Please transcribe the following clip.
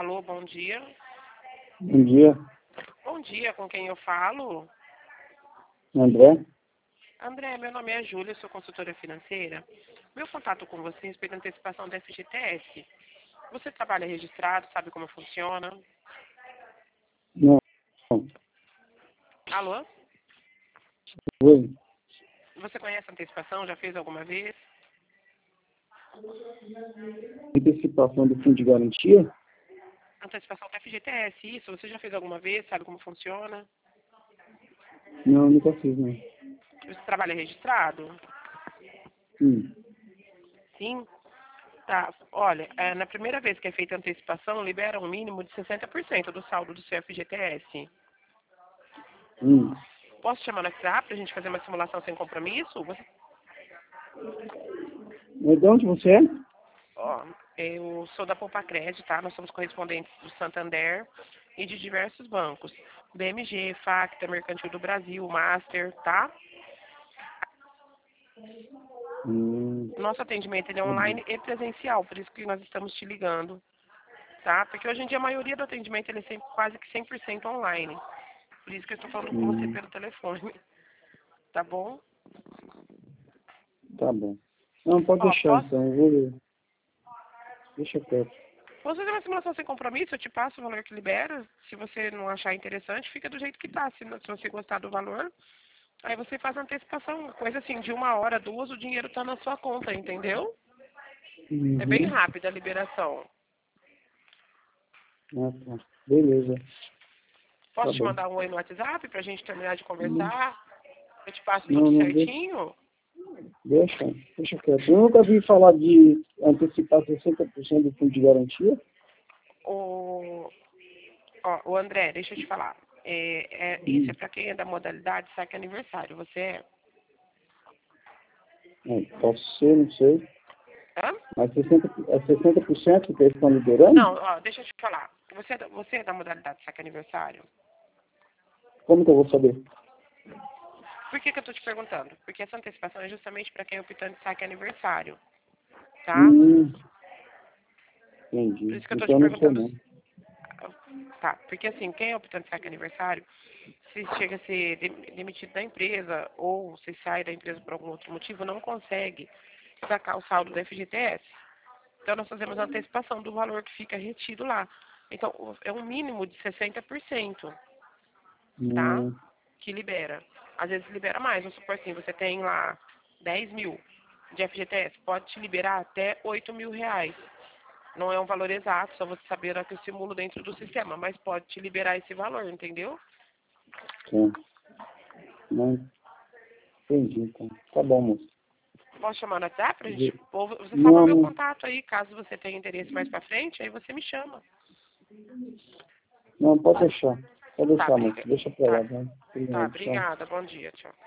Alô, bom dia. Bom dia, Bom dia, com quem eu falo? André. André, meu nome é Júlia, sou consultora financeira. Meu contato com você é respeito à antecipação da FGTS. Você trabalha registrado, sabe como funciona? Não, Alô? oi. Você conhece a antecipação? Já fez alguma vez? Antecipação do fundo de garantia? Antecipação da FGTS, isso. Você já fez alguma vez? Sabe como funciona? Não, nunca fiz, não. Você trabalha registrado? Sim. Sim. Tá, olha, na primeira vez que é feita a antecipação, libera um mínimo de 60% do saldo do seu FGTS. Hum. Posso te chamar no WhatsApp para a gente fazer uma simulação sem compromisso? Mas de onde você é? Ó, eu sou da Poupa Crédito, tá? Nós somos correspondentes do Santander e de diversos bancos. BMG, Facta, Mercantil do Brasil, Master, tá? Nosso atendimento ele é online e presencial, por isso que nós estamos te ligando, tá? Porque hoje em dia a maioria do atendimento ele é sempre, quase que 100% online. Por isso que eu estou falando com você pelo telefone, tá bom? Tá bom. Não, pode Ó, deixar então. Eu vou. Deixa quieto. posso fazer uma simulação sem compromisso? Eu te passo o valor que libera. Se você não achar interessante, fica do jeito que tá. Se você gostar do valor, aí você faz a antecipação. Coisa assim, de 1 hora, 2, o dinheiro tá na sua conta, entendeu? É bem Uhum. rápida a liberação. Ah, tá. Beleza. Tá Posso te bom. mandar um oi no WhatsApp pra gente terminar de Não, conversar? Eu te passo tudo não deixa. certinho? Deixa quieto. Eu nunca vi falar de antecipar 60% do fundo de garantia. O, o André, deixa eu te falar. Isso é Hum. pra quem é da modalidade saque aniversário. Você é? Posso ser, não sei. Hã? Mas 60% que eles estão liberando? Não, ó, deixa eu te falar. Você é da modalidade saque aniversário? Como que eu vou saber? Por que eu estou te perguntando? Porque essa antecipação é justamente para quem é optante de saque aniversário, tá? Hum, Por entendi. isso que eu estou te Então não sou perguntando. não. Tá, porque assim, quem é optante de saque aniversário, se chega a ser demitido da empresa ou se sai da empresa por algum outro motivo, não consegue sacar o saldo da FGTS. Então nós fazemos a antecipação do valor que fica retido lá. Então é um mínimo de 60%, tá? Hum, Que libera. Às vezes libera mais, vamos supor assim, você tem lá 10 mil de FGTS, pode te liberar até 8 mil reais. Não é um valor exato, só você saber a que eu simulo dentro do sistema, mas pode te liberar esse valor, entendeu? sim. Não, entendi, então. Tá bom, moço. Posso chamar no WhatsApp pra gente? Ou você salva Não, meu não, contato aí, caso você tenha interesse mais pra frente, aí você me chama. não, pode deixar. Pode Tá, deixar, moço. Deixa pra lá, tá, vai. tá, Obrigado, tchau. obrigada, bom dia, tchau.